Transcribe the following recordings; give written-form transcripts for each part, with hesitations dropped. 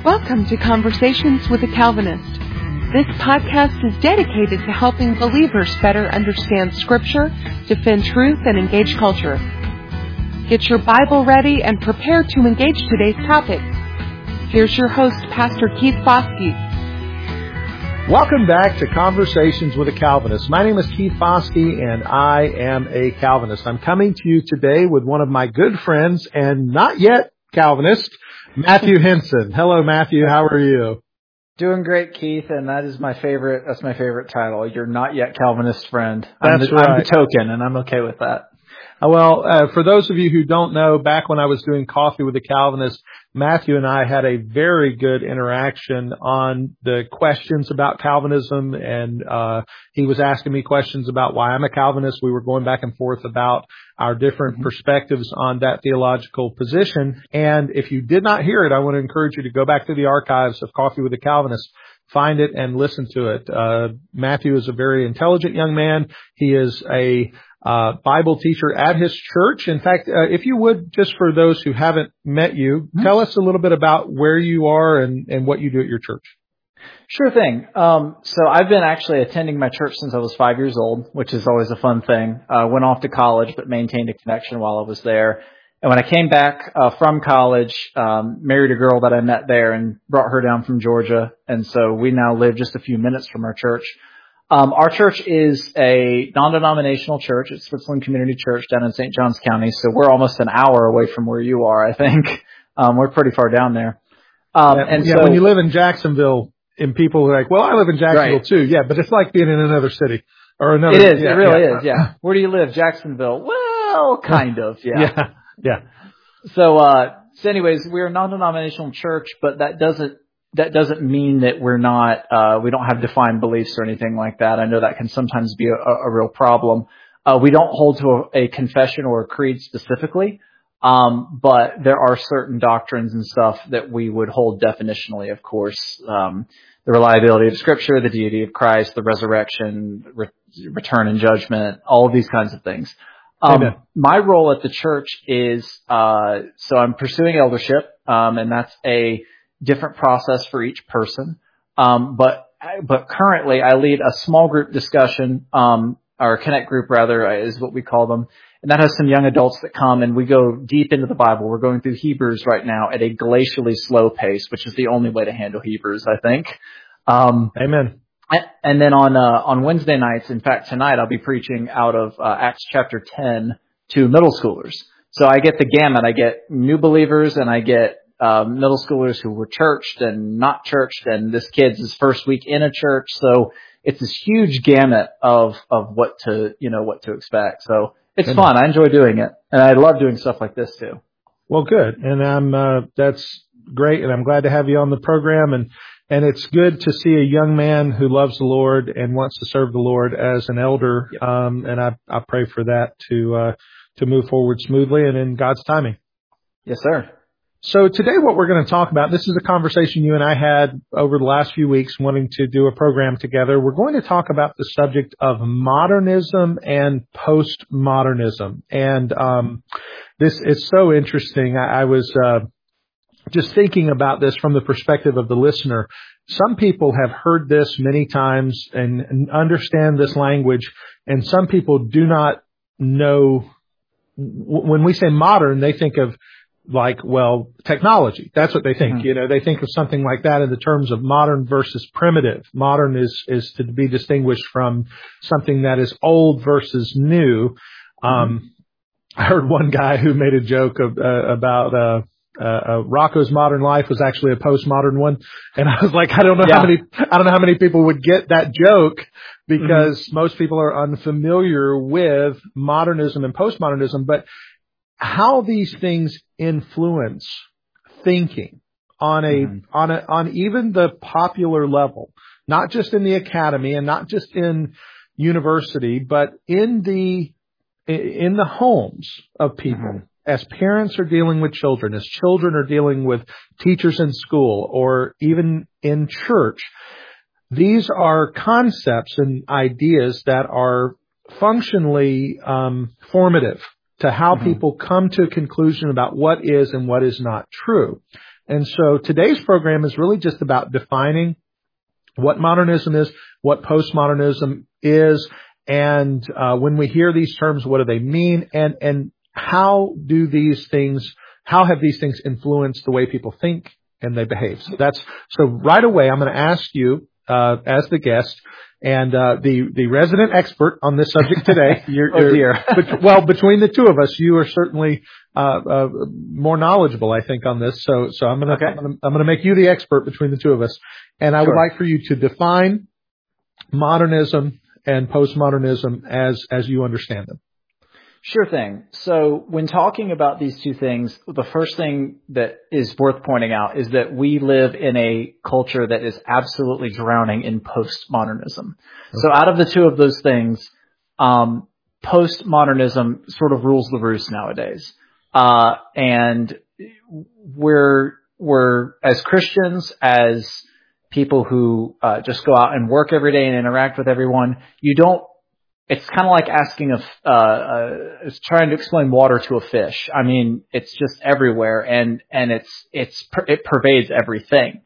Welcome to Conversations with a Calvinist. This podcast is dedicated to helping believers better understand Scripture, defend truth, and engage culture. Get your Bible ready and prepare to engage today's topic. Here's your host, Pastor Keith Foskey. Welcome back to Conversations with a Calvinist. My name is Keith Foskey, and I am a Calvinist. I'm coming to you today with one of my good friends and not yet Calvinist, Matthew Henson. Hello, Matthew. How are you? Doing great, Keith, and that's my favorite title. You're not yet Calvinist friend. That's right. I'm the token, and I'm okay with that. Well, for those of you who don't know, back when I was doing Coffee with a Calvinist, Matthew and I had a very good interaction on the questions about Calvinism, and he was asking me questions about why I'm a Calvinist. We were going back and forth about our different perspectives on that theological position. And if you did not hear it, I want to encourage you to go back to the archives of Coffee with a Calvinist, find it, and listen to it. Matthew is a very intelligent young man. He is a Bible teacher at his church. In fact, if you would, just for those who haven't met you, tell us a little bit about where you are and what you do at your church. Sure thing. So I've been actually attending my church since I was 5 years old, which is always a fun thing. Went off to college, but maintained a connection while I was there. And when I came back from college, married a girl that I met there and brought her down from Georgia. And so we now live just a few minutes from our church. Our church is a non-denominational church. It's Switzerland Community Church down in St. Johns County. So we're almost an hour away from where you are, I think. We're pretty far down there. So when you live in Jacksonville, and people are like, well, I live in Jacksonville too. Yeah, but it's like being in another city or another. It is. It really is. Yeah. Where do you live? Jacksonville. Well, kind of. Yeah. Yeah. So anyways, we're a non-denominational church, but that doesn't mean that we're not, we don't have defined beliefs or anything like that. I know that can sometimes be a real problem. We don't hold to a confession or a creed specifically, but there are certain doctrines and stuff that we would hold definitionally, of course. The reliability of Scripture, the deity of Christ, the resurrection, return and judgment, all of these kinds of things. My role at the church is, so I'm pursuing eldership, and that's a different process for each person. But currently I lead a small group discussion, or connect group rather, is what we call them. And that has some young adults that come and we go deep into the Bible. We're going through Hebrews right now at a glacially slow pace, which is the only way to handle Hebrews, I think. Amen. And then on Wednesday nights, in fact, tonight I'll be preaching out of Acts chapter 10 to middle schoolers. So I get the gamut. I get new believers and I get middle schoolers who were churched and not churched, and this kid's his first week in a church. So it's this huge gamut of what to expect. So it's fun. I enjoy doing it, and I love doing stuff like this too. Well, good. And that's great. And I'm glad to have you on the program. And it's good to see a young man who loves the Lord and wants to serve the Lord as an elder. Yep. And I pray for that to move forward smoothly and in God's timing. Yes, sir. So today what we're going to talk about, this is a conversation you and I had over the last few weeks wanting to do a program together. We're going to talk about the subject of modernism and postmodernism. And this is so interesting. I was just thinking about this from the perspective of the listener. Some people have heard this many times and understand this language, and some people do not know. When we say modern, they think of technology. That's what they think. Mm-hmm. They think of something like that in the terms of modern versus primitive. Modern is to be distinguished from something that is old versus new. I heard one guy who made a joke about Rocco's Modern Life was actually a postmodern one, and I was like, I don't know how many people would get that joke because most people are unfamiliar with modernism and postmodernism, but how these things influence thinking on even the popular level, not just in the academy and not just in university, but in the homes of people. As parents are dealing with children, as children are dealing with teachers in school or even in church, these are concepts and ideas that are functionally formative to how people come to a conclusion about what is and what is not true. And so today's program is really just about defining what modernism is, what postmodernism is, and when we hear these terms, what do they mean, and how have these things influenced the way people think and they behave. So right away, I'm going to ask you, as the guest, and the resident expert on this subject today. Oh dear. Well, between the two of us, you are certainly more knowledgeable, I think, on this. So I'm gonna make you the expert between the two of us, and I would like for you to define modernism and postmodernism as you understand them. Sure thing. So when talking about these two things, the first thing that is worth pointing out is that we live in a culture that is absolutely drowning in postmodernism. Okay. So out of the two of those things, postmodernism sort of rules the roost nowadays. And we're as Christians, as people who just go out and work every day and interact with everyone, it's kind of like asking it's trying to explain water to a fish. I mean, it's just everywhere, and it pervades everything.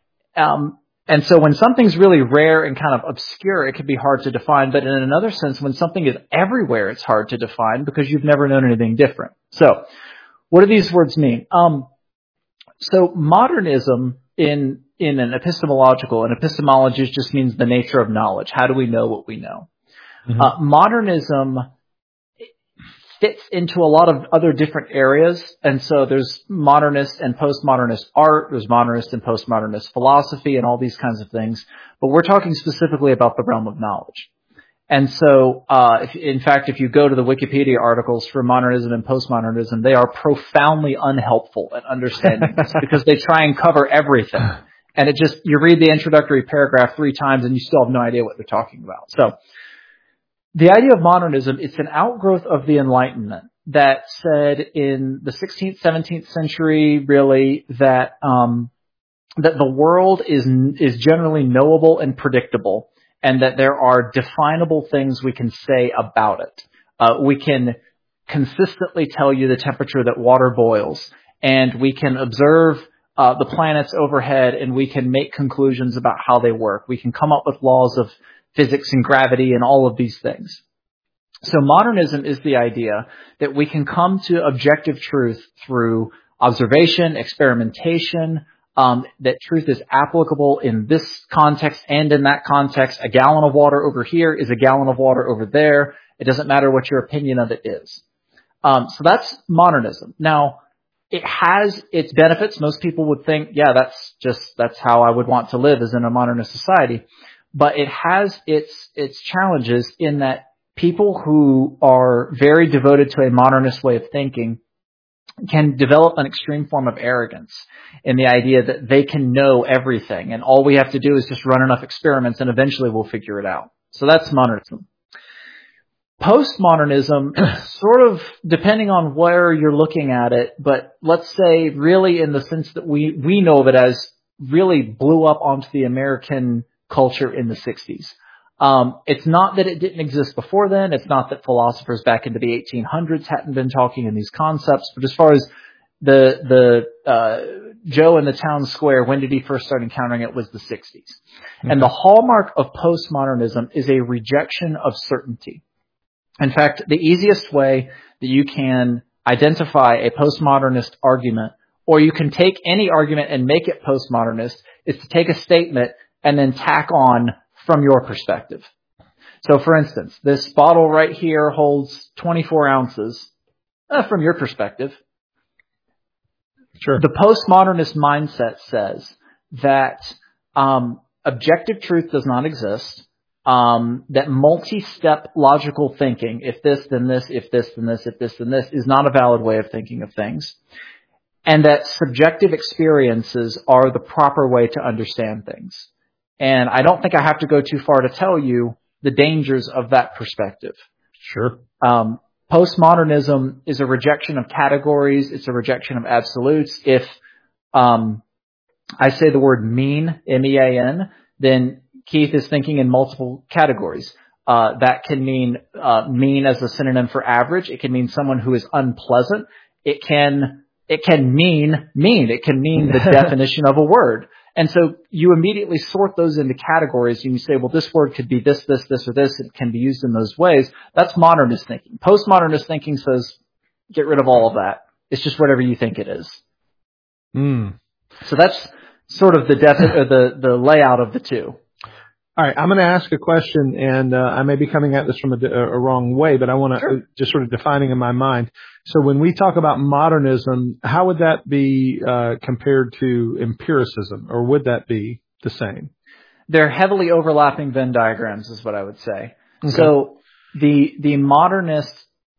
And so when something's really rare and kind of obscure, it can be hard to define. But in another sense, when something is everywhere, it's hard to define because you've never known anything different. So what do these words mean? So modernism in an epistemology just means the nature of knowledge. How do we know what we know? Mm-hmm. Modernism fits into a lot of other different areas. And so there's modernist and postmodernist art, there's modernist and postmodernist philosophy and all these kinds of things. But we're talking specifically about the realm of knowledge. And so, if you go to the Wikipedia articles for modernism and postmodernism, they are profoundly unhelpful at understanding this because they try and cover everything. And you read the introductory paragraph 3 times and you still have no idea what they're talking about. So, the idea of modernism, it's an outgrowth of the Enlightenment that said in the 16th, 17th century, really, that the world is generally knowable and predictable, and that there are definable things we can say about it. We can consistently tell you the temperature that water boils, and we can observe the planets overhead, and we can make conclusions about how they work. We can come up with laws of physics and gravity and all of these things. So modernism is the idea that we can come to objective truth through observation, experimentation, that truth is applicable in this context and in that context. A gallon of water over here is a gallon of water over there. It doesn't matter what your opinion of it is. So that's modernism. Now, it has its benefits. Most people would think, that's how I would want to live, is in a modernist society. But it has its challenges in that people who are very devoted to a modernist way of thinking can develop an extreme form of arrogance in the idea that they can know everything, and all we have to do is just run enough experiments and eventually we'll figure it out. So that's modernism. Postmodernism, sort of depending on where you're looking at it, but let's say really in the sense that we know of it as really blew up onto the American culture in the 60s. It's not that it didn't exist before then. It's not that philosophers back into the 1800s hadn't been talking in these concepts. But as far as the Joe in the town square, when did he first start encountering it, was the 60s. Mm-hmm. And the hallmark of postmodernism is a rejection of certainty. In fact, the easiest way that you can identify a postmodernist argument, or you can take any argument and make it postmodernist, is to take a statement and then tack on from your perspective. So, for instance, this bottle right here holds 24 ounces. From your perspective. Sure. The postmodernist mindset says that objective truth does not exist, that multi-step logical thinking, if this, then this, if this, then this, if this, then this, is not a valid way of thinking of things, and that subjective experiences are the proper way to understand things. And I don't think I have to go too far to tell you the dangers of that perspective. Sure. Postmodernism is a rejection of categories. It's a rejection of absolutes. If I say the word mean, M-E-A-N, then Keith is thinking in multiple categories. That can mean mean as a synonym for average. It can mean someone who is unpleasant. It can it can mean. It can mean the definition of a word. And so you immediately sort those into categories and you say, well, this word could be this, this, this, or this. It can be used in those ways. That's modernist thinking. Postmodernist thinking says, get rid of all of that. It's just whatever you think it is. So that's sort of the layout of the two. All right, I'm going to ask a question, and I may be coming at this from a wrong way, but I want to just sort of defining in my mind. So when we talk about modernism, how would that be compared to empiricism, or would that be the same? They're heavily overlapping Venn diagrams, is what I would say. Okay. So the modernist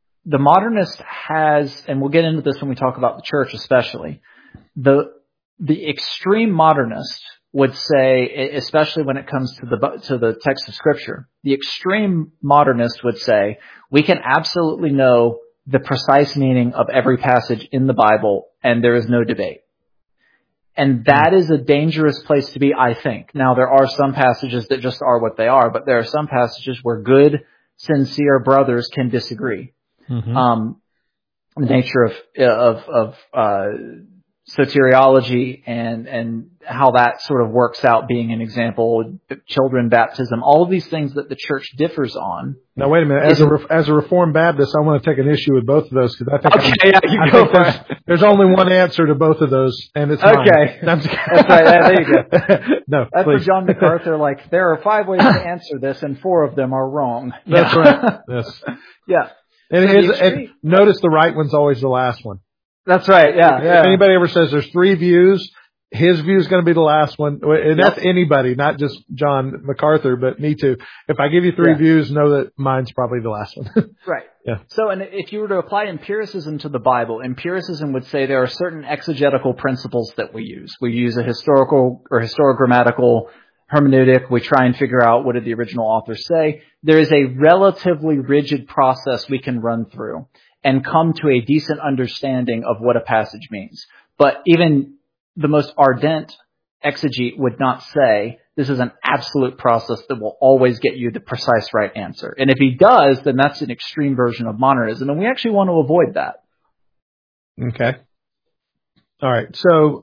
has, and we'll get into this when we talk about the church, especially the extreme modernist would say, especially when it comes to the text of Scripture, the extreme modernist would say, we can absolutely know the precise meaning of every passage in the Bible, and there is no debate. And that is a dangerous place to be, I think. Now, there are some passages that just are what they are, but there are some passages where good, sincere brothers can disagree. The nature of soteriology and how that sort of works out being an example, children baptism, all of these things that the church differs on. Now, wait a minute. As a Reformed Baptist, I want to take an issue with both of those because I think there's only one answer to both of those, and it's mine. That's right. There you go. No, that's please. for John MacArthur. Like, there are 5 ways to answer this, and 4 of them are wrong. That's right. Yes. Yeah. And notice the right one's always the last one. That's right. Yeah. If anybody ever says there's 3 views, his view is going to be the last one. And that's anybody, not just John MacArthur, but me too. If I give you 3 views, know that mine's probably the last one. Right. Yeah. So, and if you were to apply empiricism to the Bible, empiricism would say there are certain exegetical principles that we use. We use a historical or historiogrammatical hermeneutic. We try and figure out what did the original author say. There is a relatively rigid process we can run through and come to a decent understanding of what a passage means. But even the most ardent exegete would not say this is an absolute process that will always get you the precise right answer. And if he does, then that's an extreme version of modernism, and we actually want to avoid that. Okay. All right. So,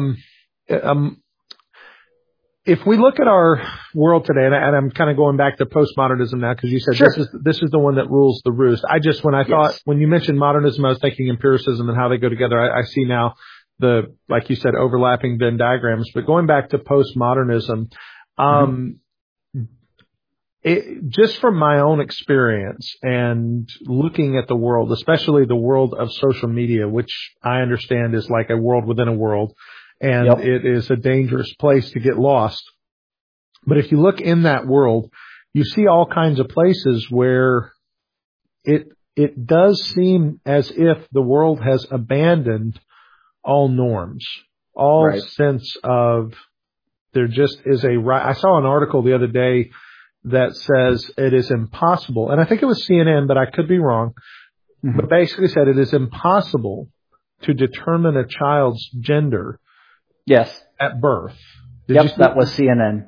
if we look at our world today, and I'm kind of going back to postmodernism now because you said this is the one that rules the roost. When you mentioned modernism, I was thinking empiricism and how they go together. I see now like you said, overlapping Venn diagrams. But going back to postmodernism, just from my own experience and looking at the world, especially the world of social media, which I understand is like a world within a world. And it is a dangerous place to get lost. But if you look in that world, you see all kinds of places where it does seem as if the world has abandoned all norms, all sense of there just is a right. I saw an article the other day that says it is impossible, and I think it was CNN, but I could be wrong, but basically said it is impossible to determine a child's gender at birth. That was CNN.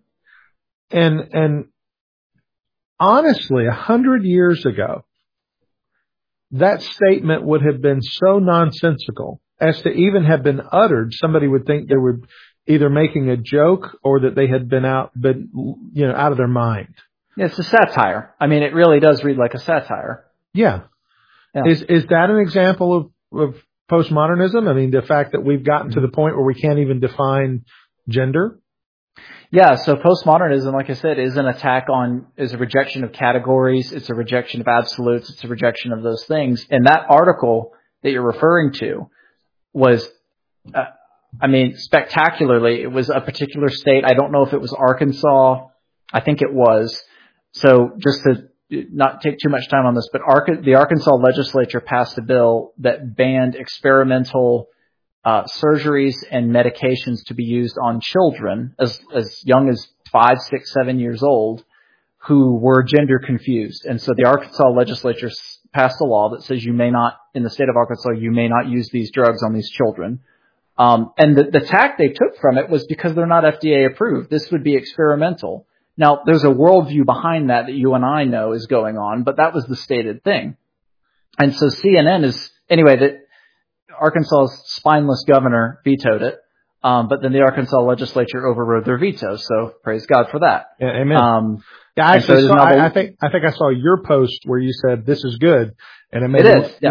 And honestly, 100 years ago, that statement would have been so nonsensical as to even have been uttered. Somebody would think they were either making a joke or that they had been out of their mind. It's a satire. I mean, it really does read like a satire. Yeah. Is that an example of postmodernism? I mean, the fact that we've gotten to the point where we can't even define gender? Yeah, so postmodernism, like I said, is a rejection of categories. It's a rejection of absolutes. It's a rejection of those things. And that article that you're referring to was, spectacularly, it was a particular state. I don't know if it was Arkansas. I think it was. So just to not take too much time on this, but the Arkansas legislature passed a bill that banned experimental surgeries and medications to be used on children as young as 5, 6, 7 years old who were gender confused. And so the Arkansas legislature passed a law that says you may not, in the state of Arkansas, you may not use these drugs on these children. And the tack they took from it was because they're not FDA approved. This would be experimental. Now, there's a worldview behind that you and I know is going on, but that was the stated thing. And so CNN is, anyway, Arkansas's spineless governor vetoed it. But then the Arkansas legislature overrode their veto. So praise God for that. Yeah, amen. Yeah, I think I saw your post where you said this is good, and it made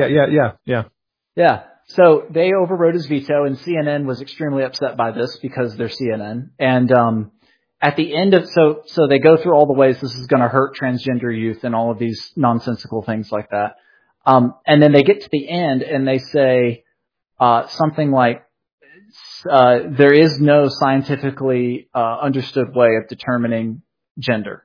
Yeah. So they overrode his veto, and CNN was extremely upset by this because they're CNN. And at the end of so they go through all the ways this is going to hurt transgender youth and all of these nonsensical things like that. And then they get to the end and they say something like, there is no scientifically understood way of determining gender.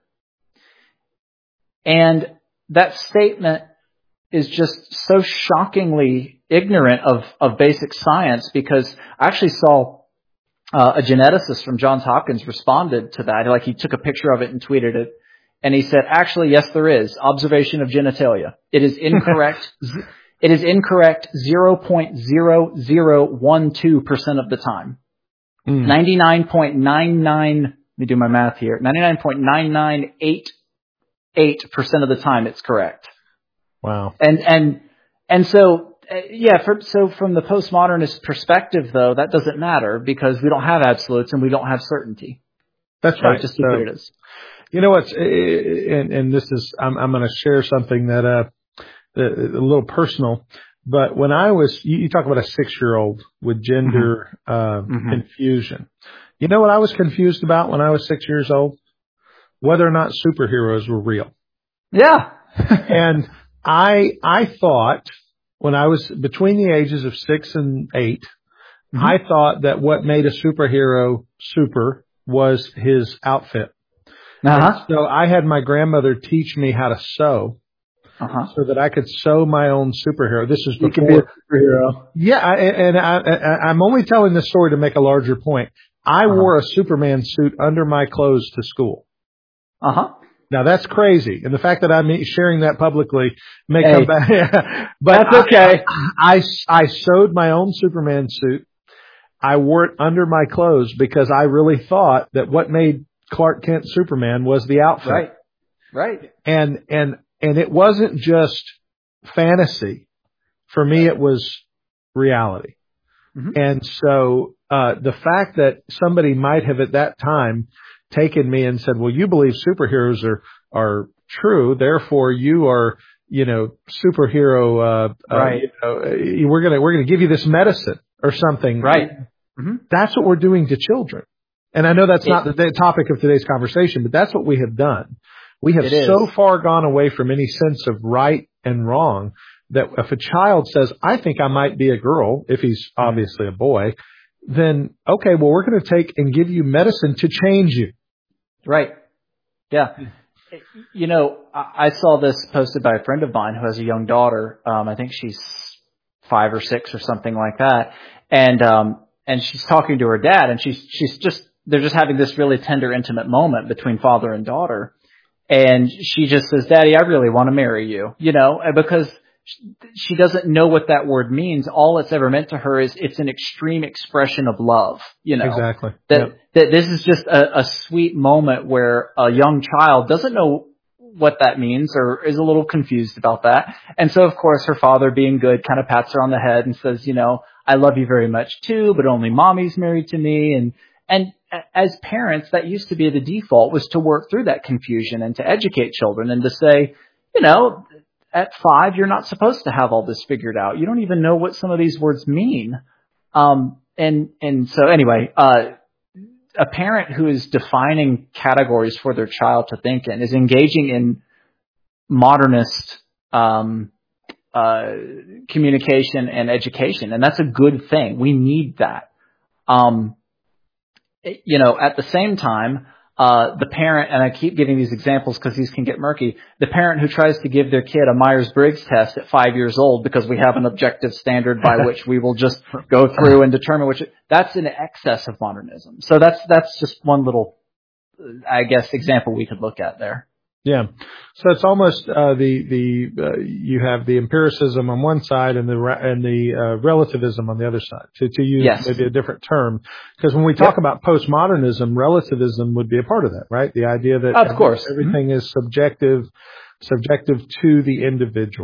And that statement is just so shockingly ignorant of basic science, because I actually saw a geneticist from Johns Hopkins responded to that. Like, he took a picture of it and tweeted it. And he said, actually, yes, there is. Observation of genitalia. It is incorrect. It is incorrect 0.0012% of the time. 99.99, let me do my math here, 99.9988% of the time it's correct. Wow. And so, so from the postmodernist perspective, though, that doesn't matter because we don't have absolutes and we don't have certainty. That's right. Just keep it is. You know what's, and this is, I'm going to share something that, a little personal, but when I was, you talk about a 6-year-old with gender, confusion. You know what I was confused about when I was 6 years old? Whether or not superheroes were real. Yeah. And I thought when I was between the ages of 6 and 8, I thought that what made a superhero super was his outfit. So I had my grandmother teach me how to sew so that I could sew my own superhero. This is before. You could be a superhero. Yeah. I'm only telling this story to make a larger point. I wore a Superman suit under my clothes to school. Now that's crazy. And the fact that I'm sharing that publicly may come back. But that's okay. I sewed my own Superman suit. I wore it under my clothes because I really thought that what made Clark Kent Superman was the outfit. Right. And it wasn't just fantasy. For me, it was reality. And so, the fact that somebody might have at that time taken me and said, well, you believe superheroes are true, therefore you are, superhero, we're going to give you this medicine or something. Right. That's what we're doing to children. And I know that's not the topic of today's conversation, but that's what we have done. We have so far gone away from any sense of right and wrong that if a child says, I think I might be a girl, if he's obviously a boy, then, okay, well, we're going to take and give you medicine to change you. Right. Yeah. I saw this posted by a friend of mine who has a young daughter. I think she's 5 or 6 or something like that. And she's talking to her dad, and they're just having this really tender, intimate moment between father and daughter. And she just says, Daddy, I really want to marry you, because she doesn't know what that word means. All it's ever meant to her is it's an extreme expression of love, Exactly. That this is just a sweet moment where a young child doesn't know what that means or is a little confused about that. And so, of course, her father, being good, kind of pats her on the head and says, I love you very much too, but only mommy's married to me. And as parents, that used to be the default, was to work through that confusion and to educate children and to say, at 5, you're not supposed to have all this figured out. You don't even know what some of these words mean. And so anyway, a parent who is defining categories for their child to think in is engaging in modernist, communication and education. And that's a good thing. We need that. At the same time, the parent, and I keep giving these examples because these can get murky, the parent who tries to give their kid a Myers-Briggs test at 5 years old because we have an objective standard by which we will just go through and determine that's an excess of modernism. So that's just one little, I guess, example we could look at there. Yeah. So it's almost, you have the empiricism on one side and the relativism on the other side, to use maybe a different term. Because when we talk about postmodernism, relativism would be a part of that, right? The idea that of course everything is subjective to the individual.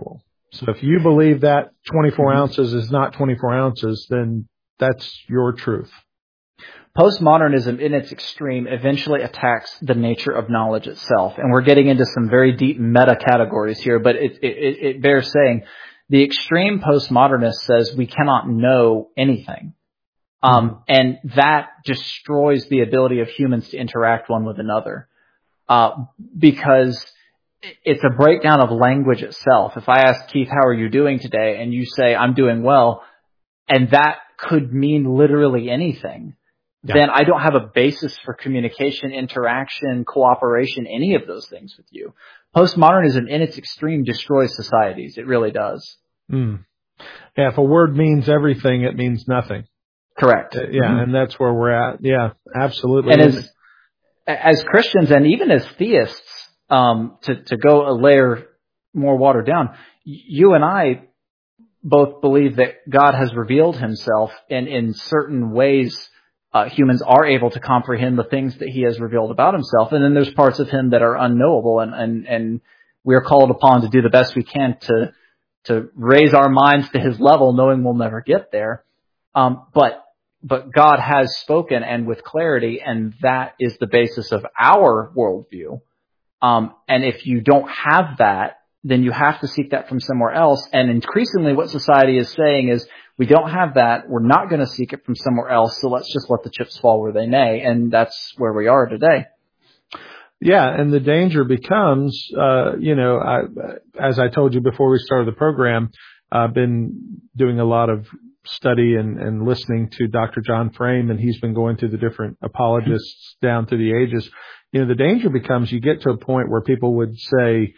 So if you believe that 24 ounces is not 24 ounces, then that's your truth. Postmodernism, in its extreme, eventually attacks the nature of knowledge itself. And we're getting into some very deep meta categories here, but it bears saying the extreme postmodernist says we cannot know anything. And that destroys the ability of humans to interact one with another. Because it's a breakdown of language itself. If I ask Keith, how are you doing today? And you say, I'm doing well. And that could mean literally anything. Yeah. Then I don't have a basis for communication, interaction, cooperation, any of those things with you. Postmodernism in its extreme destroys societies. It really does. Yeah, if a word means everything, it means nothing. Correct. And that's where we're at. Yeah, absolutely. And as Christians and even as theists, to go a layer more watered down, you and I both believe that God has revealed himself, and in certain ways, humans are able to comprehend the things that he has revealed about himself. And then there's parts of him that are unknowable, and we are called upon to do the best we can to raise our minds to his level, knowing we'll never get there. But God has spoken, and with clarity, and that is the basis of our worldview. And if you don't have that, then you have to seek that from somewhere else. And increasingly what society is saying is, we don't have that, we're not going to seek it from somewhere else, so let's just let the chips fall where they may. And that's where we are today. Yeah, and the danger becomes, as I told you before we started the program, I've been doing a lot of study and listening to Dr. John Frame, and he's been going through the different apologists down through the ages. The danger becomes you get to a point where people would say,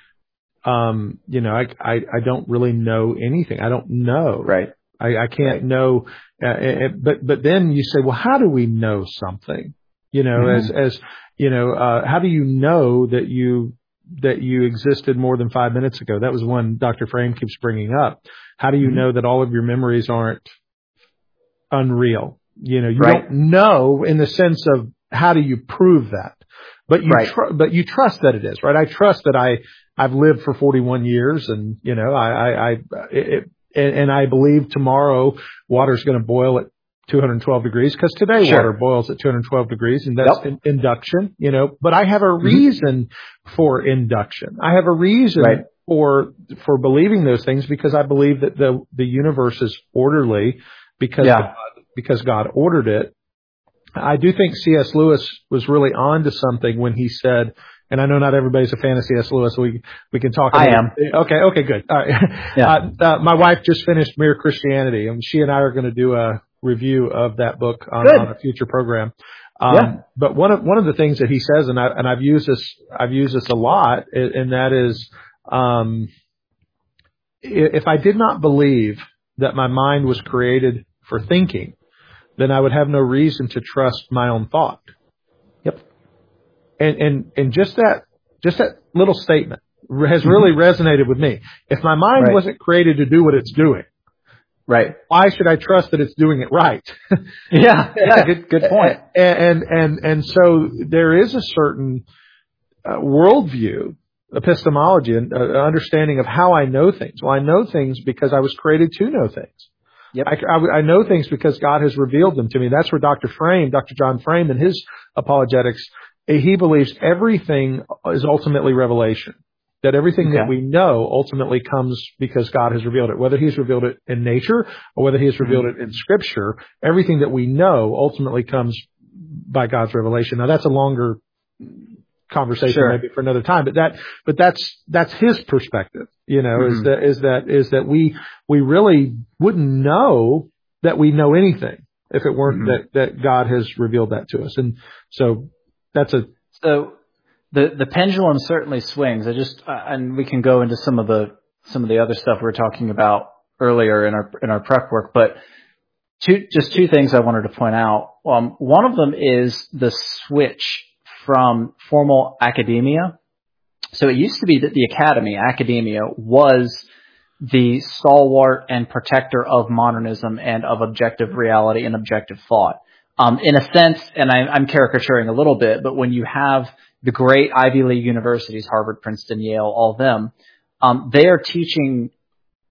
I don't really know anything. I don't know. Right. I can't know. But then you say, well, how do we know something? How do you know that you existed more than 5 minutes ago? That was one Dr. Frame keeps bringing up. How do you know that all of your memories aren't unreal? You don't know in the sense of how do you prove that? But you trust that it is, right? I trust that I've lived for 41 years, and and I believe tomorrow water's going to boil at 212 degrees, because today water boils at 212 degrees, and that's induction, but I have a reason for induction. I have a reason for believing those things, because I believe that the universe is orderly because God ordered it. I do think C.S. Lewis was really on to something when he said, and I know not everybody's a fan of C.S. Lewis, so we can talk about it. I am. Okay, good. All right. My wife just finished Mere Christianity, and she and I are going to do a review of that book on a future program. But one of the things that he says, and I've used this a lot, and that is, if I did not believe that my mind was created for thinking, then I would have no reason to trust my own thought. Yep. And just that little statement has really resonated with me. If my mind wasn't created to do what it's doing, why should I trust that it's doing it right? Good point. And so there is a certain worldview, epistemology, and understanding of how I know things. Well, I know things because I was created to know things. Yep. I know things because God has revealed them to me. That's where Dr. John Frame, in his apologetics, he believes everything is ultimately revelation. That everything that we know ultimately comes because God has revealed it. Whether he's revealed it in nature or whether he has revealed it in Scripture, everything that we know ultimately comes by God's revelation. Now, that's a longer conversation maybe for another time, but that's his perspective, is that we really wouldn't know that we know anything if it weren't that God has revealed that to us. And so so the pendulum certainly swings. And we can go into some of the other stuff we were talking about earlier in our prep work, but two things I wanted to point out. One of them is the switch from formal academia. So it used to be that academia was the stalwart and protector of modernism and of objective reality and objective thought. In a sense, and I'm caricaturing a little bit, but when you have the great Ivy League universities, Harvard, Princeton, Yale, all of them, they are teaching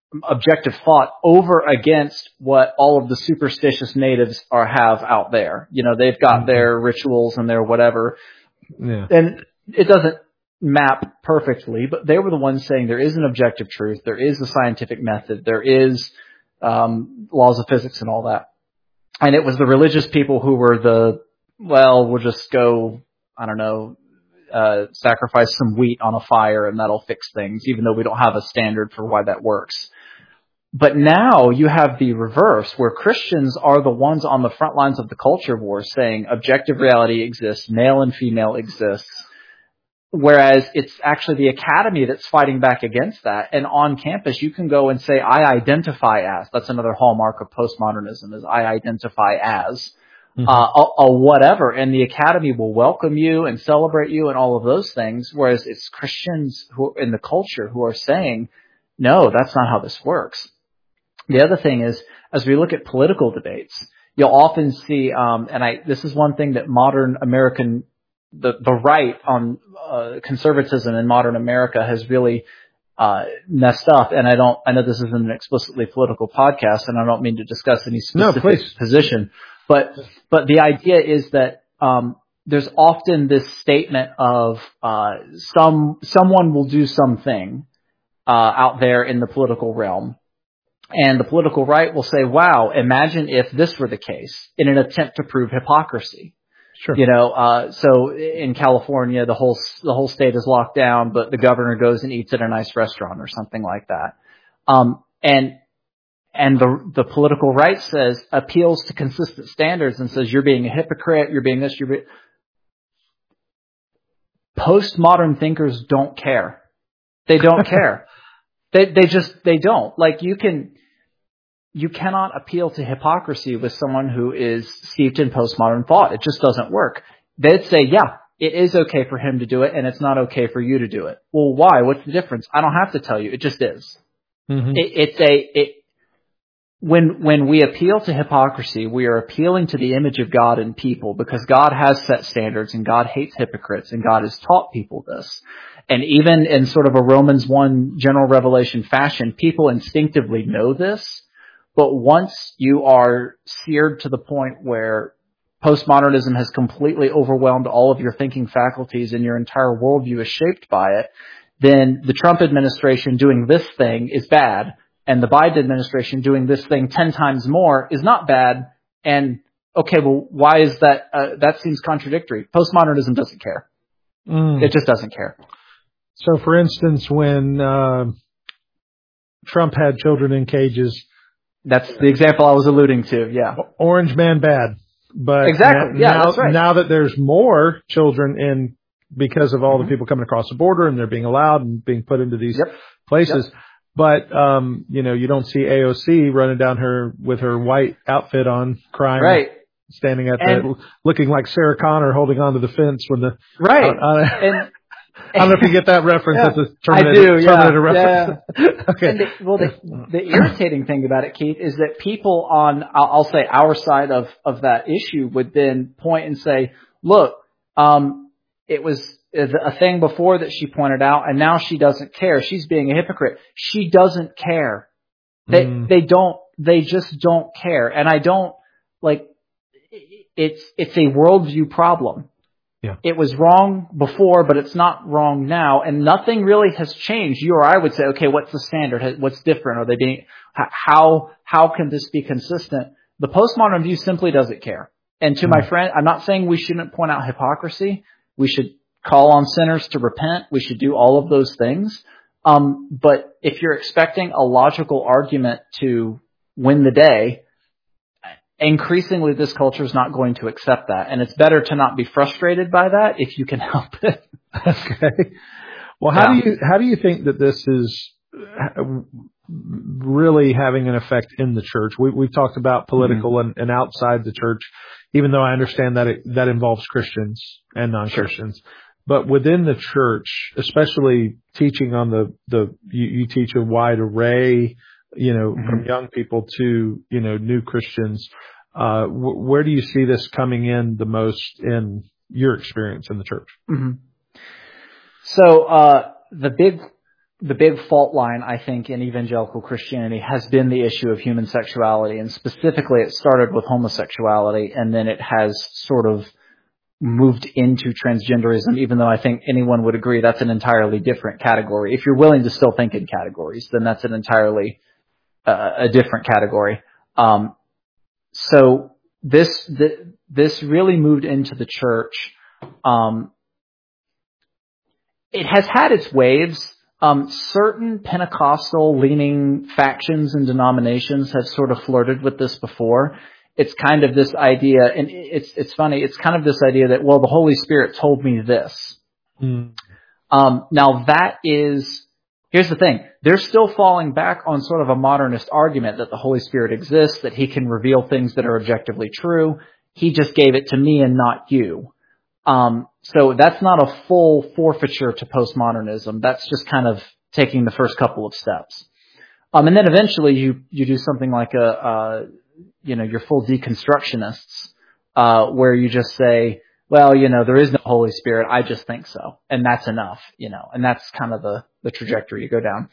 objective thought over against what all of the superstitious natives have out there. They've got their rituals and their whatever. Yeah. And it doesn't map perfectly, but they were the ones saying there is an objective truth, there is a scientific method, there is laws of physics and all that. And it was the religious people who were we'll just go, I don't know, sacrifice some wheat on a fire and that'll fix things, even though we don't have a standard for why that works. But now you have the reverse, where Christians are the ones on the front lines of the culture war saying objective reality exists, male and female exists, whereas it's actually the academy that's fighting back against that. And on campus, you can go and say, I identify as. That's another hallmark of postmodernism, is I identify as a whatever. And the academy will welcome you and celebrate you and all of those things, whereas it's Christians who in the culture who are saying, no, that's not how this works. The other thing is, as we look at political debates, you'll often see, this is one thing that modern American, the right on conservatism in modern America has really messed up. And I know this isn't an explicitly political podcast, and I don't mean to discuss any specific position, but the idea is that there's often this statement of someone will do something out there in the political realm. And the political right will say, wow, imagine if this were the case, in an attempt to prove hypocrisy. Sure. So in California, the whole state is locked down, but the governor goes and eats at a nice restaurant or something like that. And the political right appeals to consistent standards and says, you're being a hypocrite, you're being this, Postmodern thinkers don't care. They don't care. They don't. Like, you cannot appeal to hypocrisy with someone who is steeped in postmodern thought. It just doesn't work. They'd say, yeah, it is okay for him to do it, and it's not okay for you to do it. Well, why? What's the difference? I don't have to tell you. It just is. Mm-hmm. When we appeal to hypocrisy, we are appealing to the image of God in people, because God has set standards and God hates hypocrites and God has taught people this. And even in sort of a Romans 1 general revelation fashion, people instinctively know this. But once you are seared to the point where postmodernism has completely overwhelmed all of your thinking faculties and your entire worldview is shaped by it, then the Trump administration doing this thing is bad, and the Biden administration doing this thing 10 times more is not bad. And okay, well, why is that? That seems contradictory. Postmodernism doesn't care. It just doesn't care. So, for instance, when Trump had children in cages, that's the example I was alluding to. Yeah, orange man bad. But exactly. That's right. Now that there's more children in because of all the people coming across the border and they're being allowed and being put into these places. Yep. But you don't see AOC running down her with her white outfit on, crying. Right. Standing at looking like Sarah Connor holding onto the fence when the I don't know if you get that reference. That's a Terminator reference. Yeah. Okay. And the irritating thing about it, Keith, is that people on, I'll say our side of that issue would then point and say, look, it was a thing before that she pointed out, and now she doesn't care. She's being a hypocrite. She doesn't care. They just don't care. And I don't, it's a worldview problem. Yeah. It was wrong before, but it's not wrong now, and nothing really has changed. You or I would say, okay, what's the standard? What's different? Are they being, how can this be consistent? The postmodern view simply doesn't care. And to my friend, I'm not saying we shouldn't point out hypocrisy. We should call on sinners to repent. We should do all of those things. But if you're expecting a logical argument to win the day, increasingly, this culture is not going to accept that, and it's better to not be frustrated by that if you can help it. Okay. Well, how do you think that this is really having an effect in the church? We've talked about political and outside the church, even though I understand that that involves Christians and non-Christians. Sure. But within the church, especially teaching on you teach a wide array, from young people to, new Christians. Where do you see this coming in the most in your experience in the church? Mm-hmm. So, the big the big fault line, I think, in evangelical Christianity has been the issue of human sexuality. And specifically, it started with homosexuality, and then it has sort of moved into transgenderism, even though I think anyone would agree that's an entirely different category. If you're willing to still think in categories, then that's an entirely a different category. So this really moved into the church. It has had its waves. Certain Pentecostal-leaning factions and denominations have sort of flirted with this before. It's kind of this idea, and it's funny, it's kind of this idea that, well, the Holy Spirit told me this. Now here's the thing, they're still falling back on sort of a modernist argument that the Holy Spirit exists, that he can reveal things that are objectively true. He just gave it to me and not you. So that's not a full forfeiture to postmodernism. That's just kind of taking the first couple of steps. And then eventually you do something like your full deconstructionists, where you just say, well, there is no Holy Spirit. I just think so. And that's enough, and that's kind of the trajectory you go down.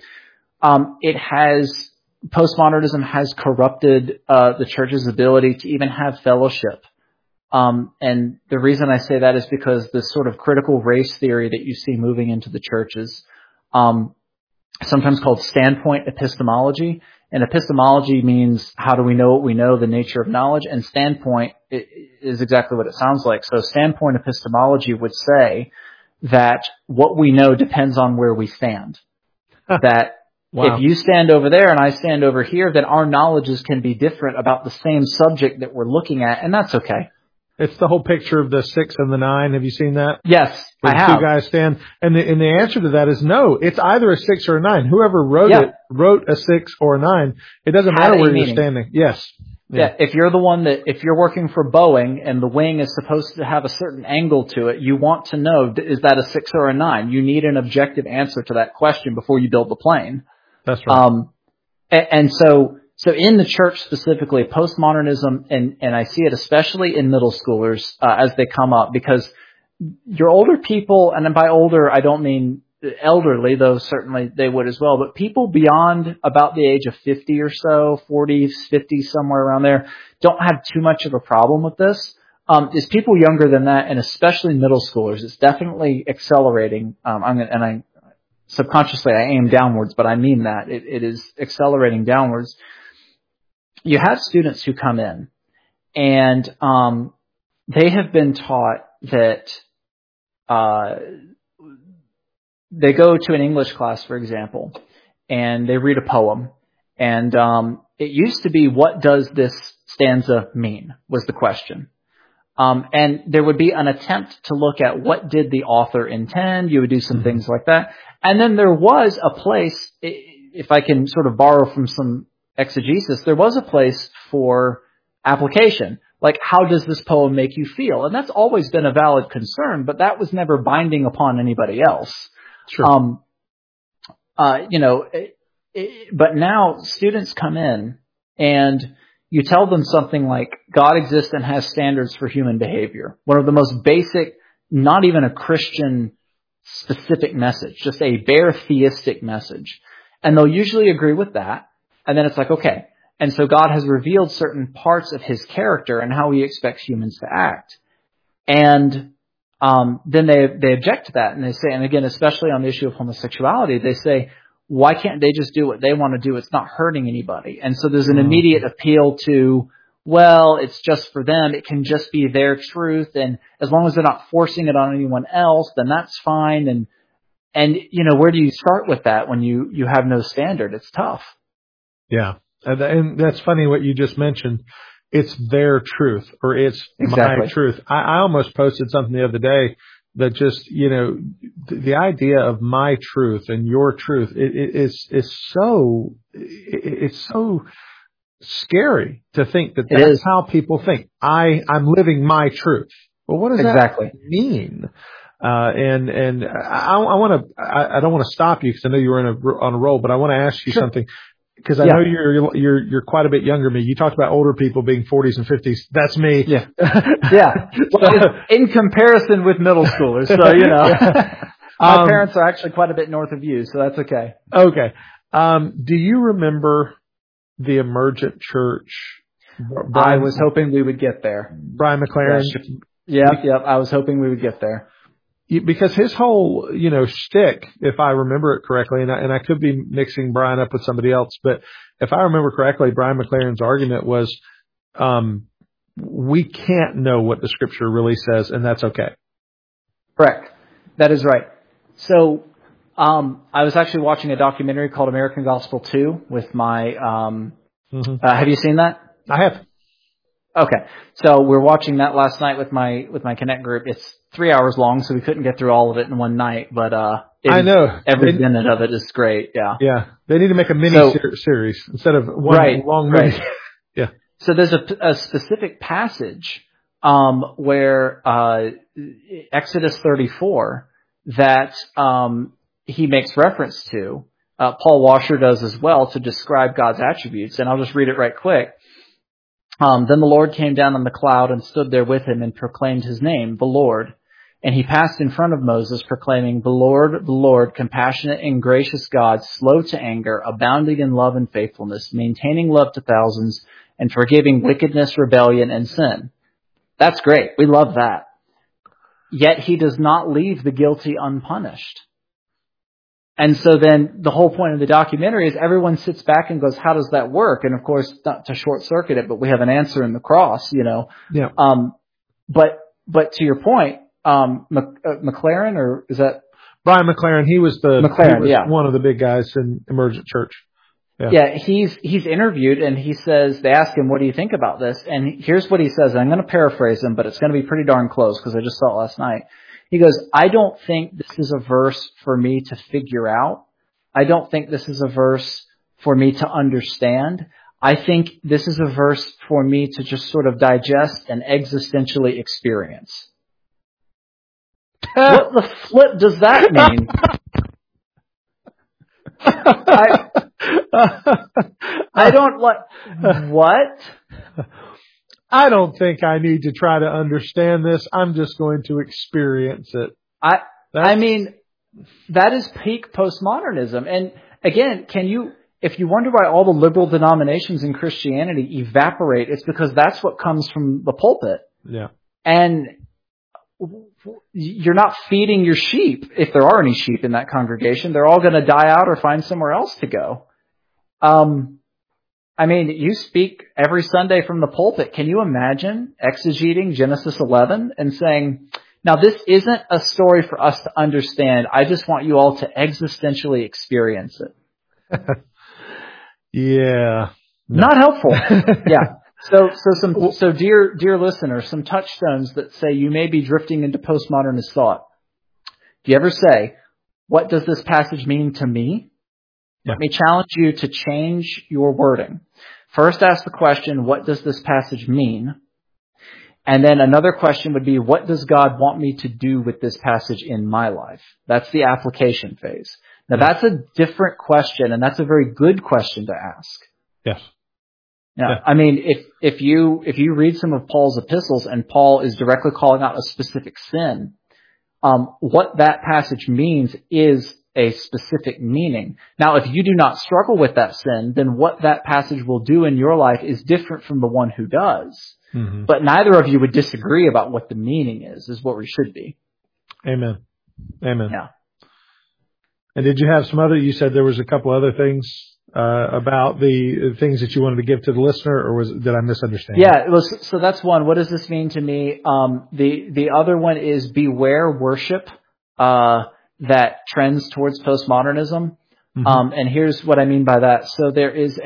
Postmodernism has corrupted, the church's ability to even have fellowship. And the reason I say that is because this sort of critical race theory that you see moving into the churches, sometimes called standpoint epistemology. And epistemology means how do we know what we know, the nature of knowledge, and standpoint is exactly what it sounds like. So standpoint epistemology would say that what we know depends on where we stand. That Wow. If you stand over there and I stand over here, then our knowledges can be different about the same subject that we're looking at, and that's okay. It's the whole picture of the 6 and the 9. Have you seen that? Yes, where I have. Two guys stand, and the answer to that is no. It's either a 6 or a 9. Whoever wrote it wrote a 6 or a 9. It doesn't matter where you're standing. Yes. Yeah. If you're if you're working for Boeing and the wing is supposed to have a certain angle to it, you want to know, is that a 6 or a 9? You need an objective answer to that question before you build the plane. That's right. And so in the church specifically, postmodernism, and I see it especially in middle schoolers as they come up, because your older people, and by older I don't mean elderly, though certainly they would as well, but people beyond about the age of 50 or so, 40, 50, somewhere around there, don't have too much of a problem with this. Is people younger than that, and especially middle schoolers, it's definitely accelerating. Subconsciously I aim downwards, but I mean that. It is accelerating downwards. You have students who come in, and they have been taught that they go to an English class, for example, and they read a poem. And it used to be, what does this stanza mean, was the question. And there would be an attempt to look at what did the author intend. You would do some things like that. And then there was a place, if I can sort of borrow from some exegesis, there was a place for application. Like, how does this poem make you feel? And that's always been a valid concern, but that was never binding upon anybody else. Sure. But now students come in and you tell them something like, God exists and has standards for human behavior. One of the most basic, not even a Christian specific message, just a bare theistic message. And they'll usually agree with that. And then it's like, okay. And so God has revealed certain parts of his character and how he expects humans to act. And then they object to that. And they say, and again, especially on the issue of homosexuality, they say, why can't they just do what they want to do? It's not hurting anybody. And so there's an immediate appeal to, well, it's just for them. It can just be their truth. And as long as they're not forcing it on anyone else, then that's fine. And where do you start with that when you have no standard? It's tough. Yeah. And that's funny what you just mentioned. It's their truth, or it's exactly. My truth. I almost posted something the other day that just, the idea of my truth and your truth, it's so scary to think that that's how people think. I'm living my truth. Well, what does that mean? And I don't want to stop you because I know you were on a roll, but I want to ask you something. Because I know you're quite a bit younger than me. You talked about older people being 40s and 50s. That's me. Yeah. Yeah. Well, in comparison with middle schoolers, so My parents are actually quite a bit north of you, so that's okay. Okay. Do you remember the Emergent Church? I was hoping we would get there. Brian McLaren. Yep. I was hoping we would get there. Because his whole, shtick, if I remember it correctly, and I could be mixing Brian up with somebody else, but if I remember correctly, Brian McLaren's argument was, we can't know what the Scripture really says, and that's okay. Correct. That is right. So, I was actually watching a documentary called American Gospel 2 with my, have you seen that? I have. Okay. So we're watching that last night with my Connect group. It's 3 hours long, so we couldn't get through all of it in one night, but, I know. Every minute of it is great. Yeah. Yeah. They need to make a mini series instead of one long movie. Right. Yeah. So there's a specific passage, where, Exodus 34 that, he makes reference to, Paul Washer does as well to describe God's attributes. And I'll just read it right quick. Then the Lord came down on the cloud and stood there with him and proclaimed his name, the Lord. And he passed in front of Moses, proclaiming, the Lord, compassionate and gracious God, slow to anger, abounding in love and faithfulness, maintaining love to thousands, and forgiving wickedness, rebellion, and sin. That's great. We love that. Yet he does not leave the guilty unpunished. And so then the whole point of the documentary is everyone sits back and goes, how does that work? And of course, not to short circuit it, but we have an answer in the cross, Yeah. But to your point, McLaren, or is that Brian McLaren? He was one of the big guys in Emergent Church. Yeah, he's interviewed and he says, they ask him, what do you think about this? And here's what he says, and I'm going to paraphrase him, but it's going to be pretty darn close because I just saw it last night. He goes, I don't think this is a verse for me to figure out. I don't think this is a verse for me to understand. I think this is a verse for me to just sort of digest and existentially experience. What the flip does that mean? I don't what? I don't think I need to try to understand this. I'm just going to experience it. I mean, that is peak postmodernism. And again, if you wonder why all the liberal denominations in Christianity evaporate, it's because that's what comes from the pulpit. Yeah. And you're not feeding your sheep, if there are any sheep in that congregation. They're all going to die out or find somewhere else to go. I mean, you speak every Sunday from the pulpit. Can you imagine exegeting Genesis 11 and saying, now this isn't a story for us to understand. I just want you all to existentially experience it. Yeah. No. Not helpful. Yeah. So dear listeners, some touchstones that say you may be drifting into postmodernist thought. Do you ever say, what does this passage mean to me? Yeah. Let me challenge you to change your wording. First, ask the question, what does this passage mean? And then another question would be, what does God want me to do with this passage in my life? That's the application phase. Now, that's a different question, and that's a very good question to ask. Yes. Now, yeah. I mean, if you read some of Paul's epistles and Paul is directly calling out a specific sin, what that passage means is a specific meaning. Now, if you do not struggle with that sin, then what that passage will do in your life is different from the one who does. Mm-hmm. But neither of you would disagree about what the meaning is what we should be. Amen. Amen. Yeah. And did you have you said there was a couple other things about the things that you wanted to give to the listener, or did I misunderstand? Yeah, so that's one. What does this mean to me? The other one is beware worship that trends towards postmodernism. Mm-hmm. And here's what I mean by that. So there is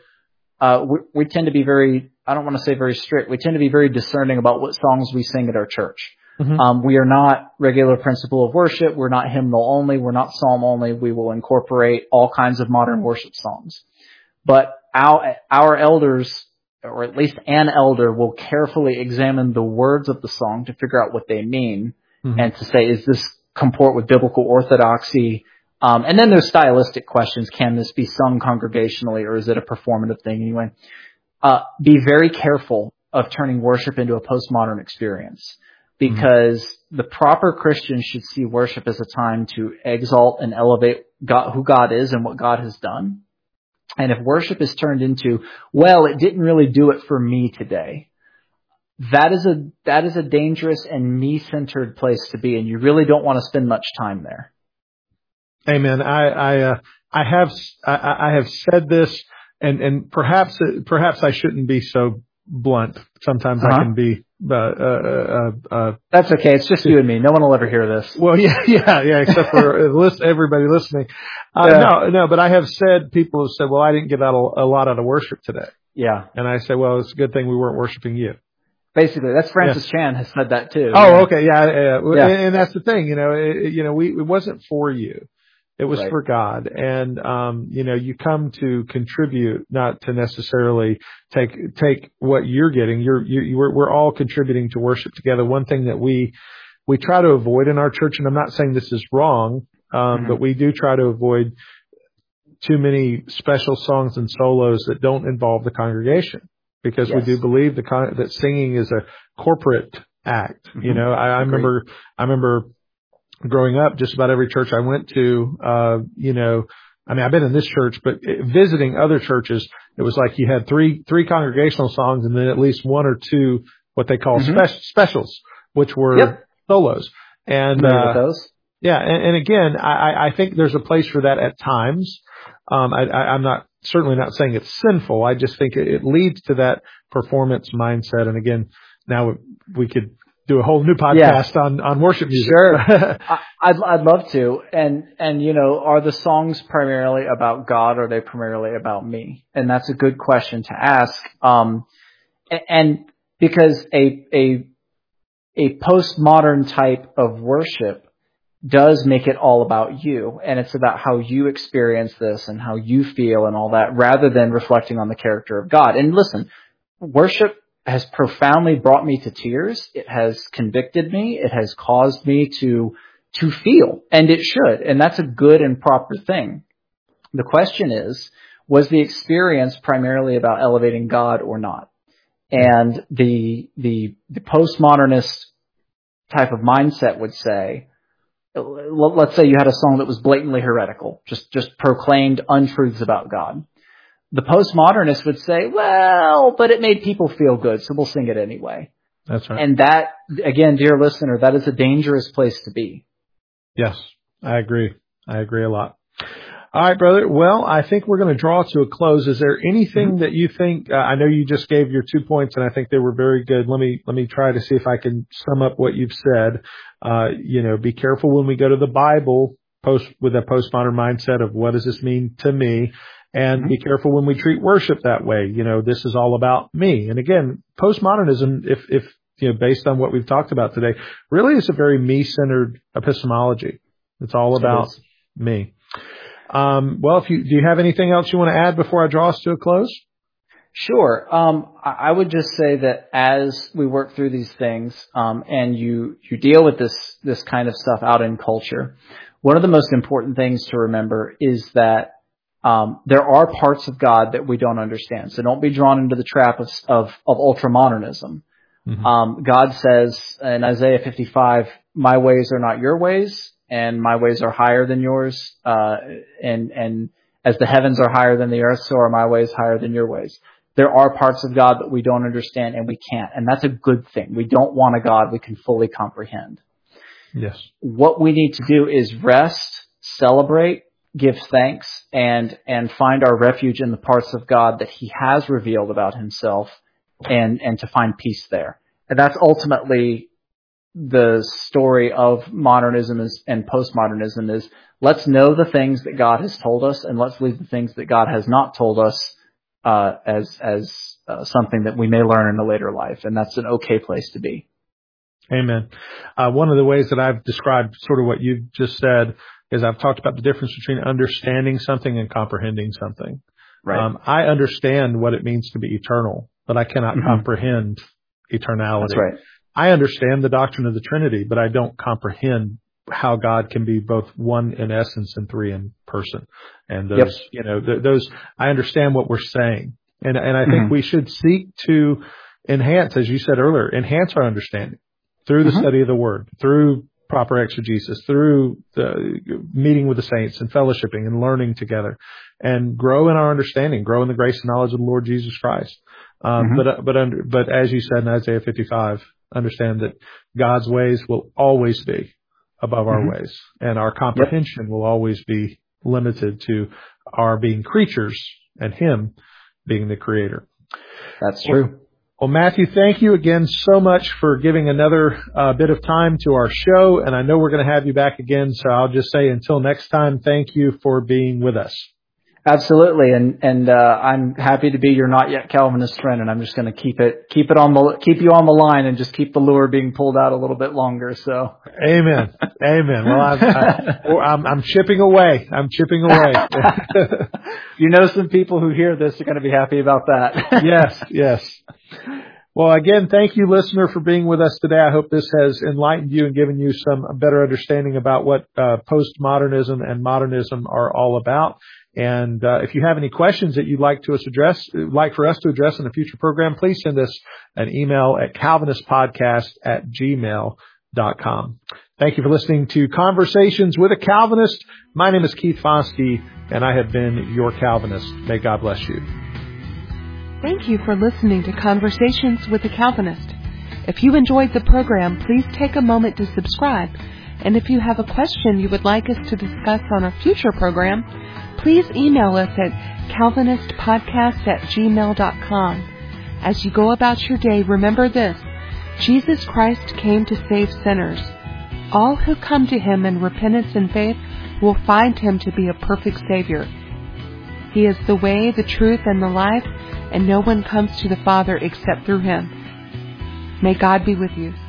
we tend to be very, I don't want to say very strict. We tend to be very discerning about what songs we sing at our church. Mm-hmm. We are not regular principle of worship. We're not hymnal only. We're not psalm only. We will incorporate all kinds of modern worship songs. But our elders, or at least an elder, will carefully examine the words of the song to figure out what they mean, mm-hmm. and to say, is this comport with biblical orthodoxy? And then there's stylistic questions. Can this be sung congregationally, or is it a performative thing anyway? Be very careful of turning worship into a postmodern experience. because the proper Christian should see worship as a time to exalt and elevate God, who God is and what God has done. And if worship is turned into, well, it didn't really do it for me today, that is a dangerous and me-centered place to be, and you really don't want to spend much time there. Amen. I have said this, and perhaps I shouldn't be so blunt. Sometimes I can be. That's okay. It's just you and me. No one will ever hear this. Well, yeah, except for everybody listening. No, but I have said, people have said, well, I didn't get a lot out of worship today. Yeah. And I say, well, it's a good thing we weren't worshiping you. Basically, that's Francis Chan has said that too. Oh, okay, yeah. And that's the thing, it wasn't for you. It was for God. And, you come to contribute, not to necessarily take what you're getting. We're all contributing to worship together. One thing that we try to avoid in our church, and I'm not saying this is wrong, but we do try to avoid too many special songs and solos that don't involve the congregation, because we do believe that singing is a corporate act. Mm-hmm. I remember growing up, just about every church I went to, I've been in this church, but visiting other churches, it was like you had three congregational songs and then at least one or two what they call specials, which were solos. And those. Yeah, and again, I think there's a place for that at times. I'm certainly not saying it's sinful. I just think it leads to that performance mindset. And again, now we could do a whole new podcast on worship music. Sure. I'd love to. And, are the songs primarily about God or are they primarily about me? And that's a good question to ask. And because a postmodern type of worship does make it all about you, and it's about how you experience this and how you feel and all that, rather than reflecting on the character of God. And listen, worship has profoundly brought me to tears. It has convicted me. It has caused me to feel, and it should. And that's a good and proper thing. The question is, was the experience primarily about elevating God or not? And the postmodernist type of mindset would say, let's say you had a song that was blatantly heretical, just proclaimed untruths about God. The postmodernist would say, well, but it made people feel good, so we'll sing it anyway. That's right. And that, again, dear listener, that is a dangerous place to be. Yes, I agree. I agree a lot. All right, brother. Well, I think we're going to draw to a close. Is there anything that you think, I know you just gave your 2 points and I think they were very good. Let me try to see if I can sum up what you've said. Be careful when we go to the Bible with a postmodern mindset of what does this mean to me? And be careful when we treat worship that way. This is all about me. And again, postmodernism, if based on what we've talked about today, really is a very me-centered epistemology. It's all about me. Well, do you have anything else you want to add before I draw us to a close? Sure. I would just say that as we work through these things, and you deal with this kind of stuff out in culture, one of the most important things to remember is that there are parts of God that we don't understand. So don't be drawn into the trap of ultramodernism. Mm-hmm. God says in Isaiah 55, my ways are not your ways, and my ways are higher than yours. And as the heavens are higher than the earth, so are my ways higher than your ways. There are parts of God that we don't understand and we can't. And that's a good thing. We don't want a God we can fully comprehend. Yes. What we need to do is rest, celebrate, give thanks, and find our refuge in the parts of God that he has revealed about himself, and to find peace there. And that's ultimately the story of modernism and postmodernism is, let's know the things that God has told us, and let's leave the things that God has not told us as something that we may learn in a later life. And that's an okay place to be. Amen. One of the ways that I've described sort of what you've just said is I've talked about the difference between understanding something and comprehending something. Right. I understand what it means to be eternal, but I cannot comprehend eternality. That's right. I understand the doctrine of the Trinity, but I don't comprehend how God can be both one in essence and three in person. And those, those, I understand what we're saying. And I think we should seek to enhance, as you said earlier, enhance our understanding. through the study of the Word, through proper exegesis, through the meeting with the saints and fellowshipping and learning together, and grow in our understanding, grow in the grace and knowledge of the Lord Jesus Christ. But as you said in Isaiah 55, understand that God's ways will always be above our ways, and our comprehension will always be limited to our being creatures and Him being the Creator. That's true. Well, Matthew, thank you again so much for giving another bit of time to our show, and I know we're going to have you back again, so I'll just say until next time, thank you for being with us. Absolutely, and I'm happy to be your not yet Calvinist friend, and I'm just going to keep you on the line and just keep the lure being pulled out a little bit longer. So, amen. Well, I'm chipping away. You know, some people who hear this are going to be happy about that. Yes. Well, again, thank you, listener, for being with us today. I hope this has enlightened you and given you some better understanding about what postmodernism and modernism are all about. And if you have any questions that you'd like for us to address in a future program, please send us an email at calvinistpodcast@gmail.com. Thank you for listening to Conversations with a Calvinist. My name is Keith Foskey, and I have been your Calvinist. May God bless you. Thank you for listening to Conversations with a Calvinist. If you enjoyed the program, please take a moment to subscribe. And if you have a question you would like us to discuss on a future program, please email us at calvinistpodcast@gmail.com. As you go about your day, remember this: Jesus Christ came to save sinners. All who come to Him in repentance and faith will find Him to be a perfect Savior. He is the way, the truth, and the life, and no one comes to the Father except through Him. May God be with you.